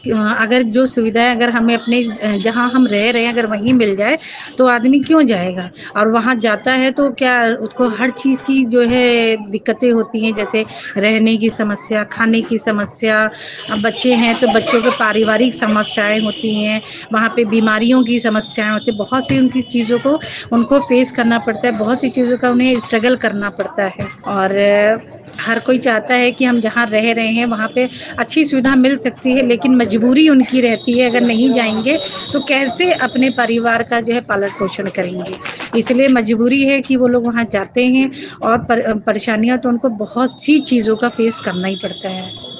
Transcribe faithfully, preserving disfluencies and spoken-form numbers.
कि अ, अगर जो सुविधाएँ अगर हमें अपने अ, जहाँ हम रह रहे हैं अगर वहीं मिल जाए, तो आदमी क्यों जाएगा? और वहाँ जाता है तो क्या उसको हर चीज़ की जो है दिक्कतें होती हैं, जैसे रहने की समस्या, खाने की समस्या, अब बच्चे हैं तो बच्चों के पारिवारिक समस्याएँ होती हैं, वहाँ पे बीमारियों की समस्याएँ होती हैं, बहुत सी उनकी चीज़ों को उनको फ़ेस करना पड़ता है, बहुत सी चीज़ों का उन्हें स्ट्रगल करना पड़ता है। और हर कोई चाहता है कि हम जहाँ रह रहे हैं वहाँ पे अच्छी सुविधा मिल सकती है, लेकिन मजबूरी उनकी रहती है अगर नहीं जाएँगे तो कैसे अपने परिवार का जो है पालन-पोषण करेंगे। इसलिए मजबूरी है कि वो लोग वहाँ जाते हैं और पर परेशानियाँ तो उनको बहुत सी चीज़ों का फ़ेस करना ही पड़ता है।